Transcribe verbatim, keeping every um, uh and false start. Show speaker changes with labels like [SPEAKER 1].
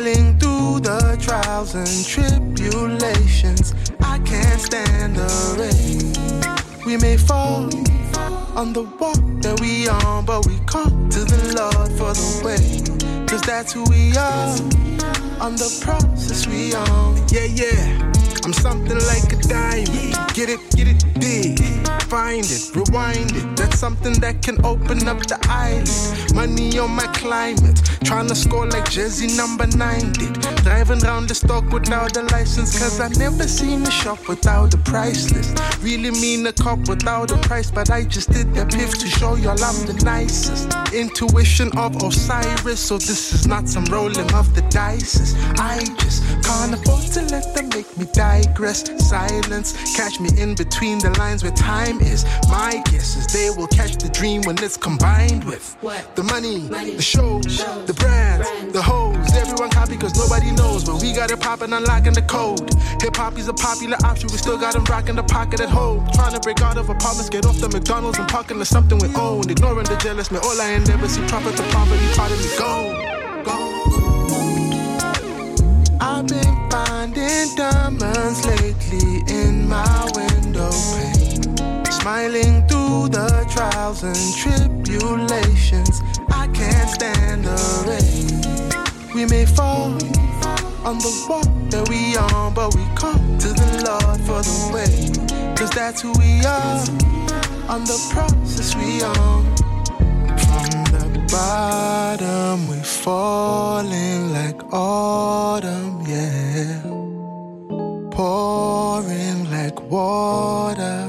[SPEAKER 1] Smiling through the trials and tribulations, I can't stand the rain. We may fall on the walk that we on, but we call to the Lord for the way. Cause that's who we are, on the process we on. Yeah, yeah, I'm something like a diamond. Get it, get it, dig. Find it, rewind it. That's something that can open up the eyelid. Money on my climate, tryna score like Jersey number nine did. Driving round the stock without a license, cause I never seen a shop without a price list. Really mean a cop without a price, but I just did that piff to show y'all I'm the nicest. Intuition of Osiris, so this is not some rolling of the dice. I just can't afford to let them make me digress. Silence, catch me in between the lines where time is. My guess is they will catch the dream when it's combined with what? The money, money, the shows, shows the brands, brands, the hoes. Everyone copy cause nobody knows, but we got it poppin', unlocking the code. Hip-hop is a popular option, we still got them rockin' the pocket at home. Trying to break out of apartments, get off the McDonald's and park into something we own. Ignoring the jealous, man, all I endeavor see profit to poverty, part of me go, go. I've been finding diamonds lately in my window pane. Smiling through the trials and tribulations, I can't stand the rain. We may fall on the walk that we on, but we come to the Lord for the way. Cause that's who we are, on the process we on. From the bottom we falling like autumn, yeah. Pouring like water.